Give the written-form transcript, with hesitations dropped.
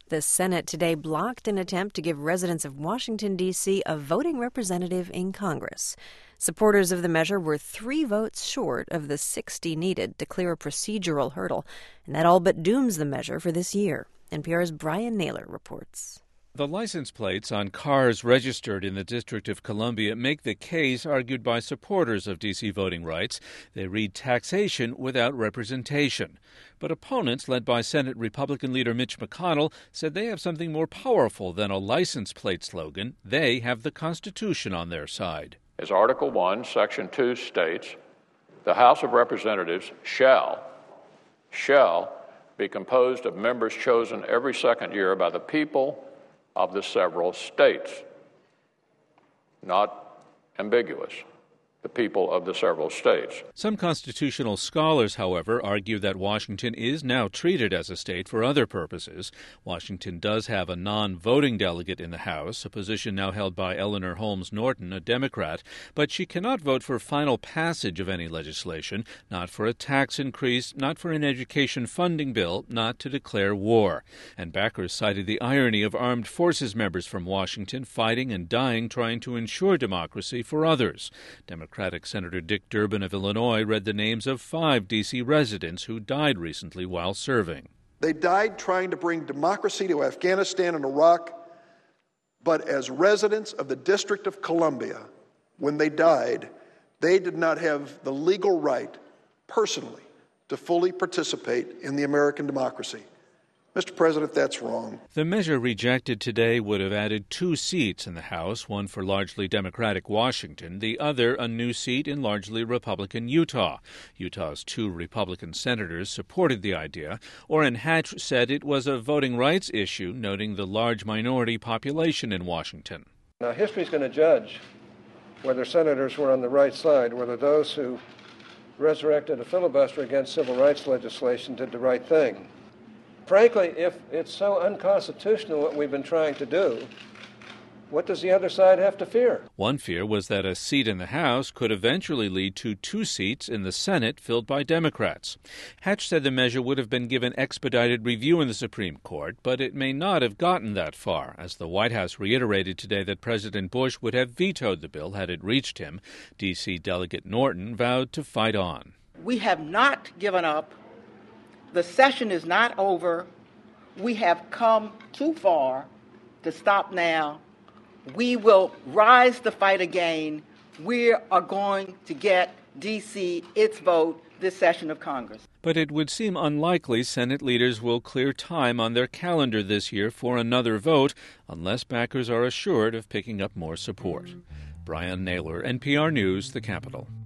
The Senate today blocked an attempt to give residents of Washington, D.C. a voting representative in Congress. Supporters of the measure were 3 votes short of the 60 needed to clear a procedural hurdle, and that all but dooms the measure for this year. NPR's Brian Naylor reports. The license plates on cars registered in the District of Columbia make the case argued by supporters of D.C. voting rights. They read taxation without representation. But opponents, led by Senate Republican leader Mitch McConnell, said they have something more powerful than a license plate slogan. They have the Constitution on their side. As Article 1, Section 2 states, the House of Representatives shall be composed of members chosen every second year by the people of the several states. Not ambiguous. The people of the several states. Some constitutional scholars, however, argue that Washington is now treated as a state for other purposes. Washington does have a non-voting delegate in the House, a position now held by Eleanor Holmes Norton, a Democrat, but she cannot vote for final passage of any legislation, not for a tax increase, not for an education funding bill, not to declare war. And backers cited the irony of armed forces members from Washington fighting and dying trying to ensure democracy for others. Democratic Senator Dick Durbin of Illinois read the names of 5 D.C. residents who died recently while serving. They died trying to bring democracy to Afghanistan and Iraq, but as residents of the District of Columbia, when they died, they did not have the legal right, personally, to fully participate in the American democracy. Mr. President, that's wrong. The measure rejected today would have added 2 seats in the House, one for largely Democratic Washington, the other a new seat in largely Republican Utah. Utah's 2 Republican senators supported the idea. Orrin Hatch said it was a voting rights issue, noting the large minority population in Washington. Now, history's going to judge whether senators were on the right side, whether those who resurrected a filibuster against civil rights legislation did the right thing. Frankly, if it's so unconstitutional what we've been trying to do, what does the other side have to fear? One fear was that a seat in the House could eventually lead to 2 seats in the Senate filled by Democrats. Hatch said the measure would have been given expedited review in the Supreme Court, but it may not have gotten that far, as the White House reiterated today that President Bush would have vetoed the bill had it reached him. D.C. Delegate Norton vowed to fight on. We have not given up. The session is not over. We have come too far to stop now. We will rise the fight again. We are going to get D.C. its vote this session of Congress. But it would seem unlikely Senate leaders will clear time on their calendar this year for another vote unless backers are assured of picking up more support. Brian Naylor, NPR News, the Capitol.